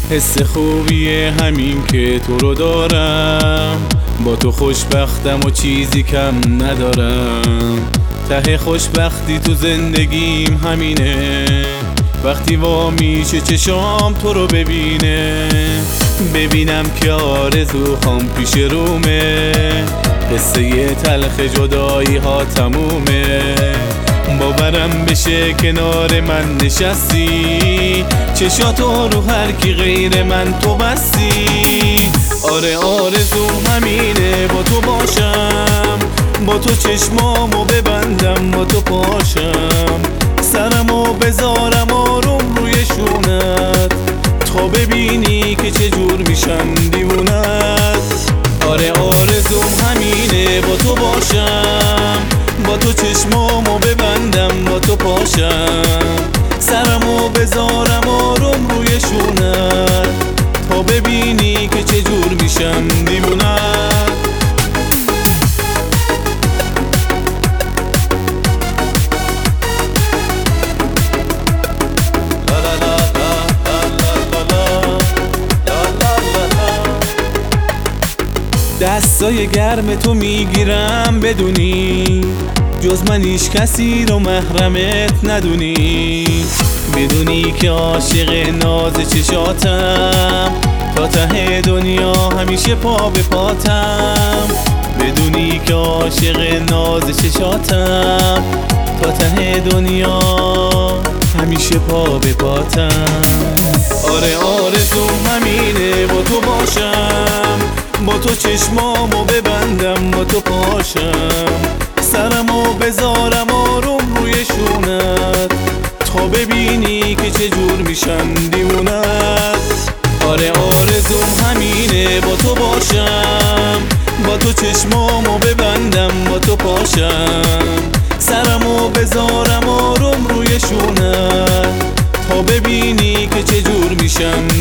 حس خوبیه همین که تو رو دارم، با تو خوشبختم و چیزی کم ندارم. ته خوشبختی تو زندگیم همینه، وقتی وا میشه چشام تو رو ببینم که آرزوهام پیش رومه. قصه تلخ جدایی ها تمومه، باورم بشه کنار من نشستی، چشاتو رو هر کی غیر من تو بستی. آره آرزوم همینه با تو باشم، با تو چشمامو ببندم، با تو پاشم، سرمو بذارم آروم روی شونت، تا ببینی که چجور میشم دیوونت. آره آرزوم همینه با تو باشم، با تو چشمامو ببندم، با تو پاشم، سرمو بذارم آروم روی شونت، تا ببینی که چجور میشم دیوونت. دستای گرم تو میگیرم بدونی، جز من هیچ کسی رو محرمت ندونی. بدونی که عاشق ناز چشاتم، تا ته دنیا همیشه پا به پاتم. بدونی که عاشق ناز چشاتم، تا ته دنیا همیشه پا به پاتم. آره آرزوم همینه با تو باشم، با تو چشمامو ببندم، با تو پاشم، سرمو بذارم آروم روی شونت، تا ببینی که چجور میشم دیوونت. آره آرزوم همینه با تو باشم، با تو چشمامو ببندم، با تو پاشم، سرمو بذارم آروم روی شونت، تا ببینی که چجور میشم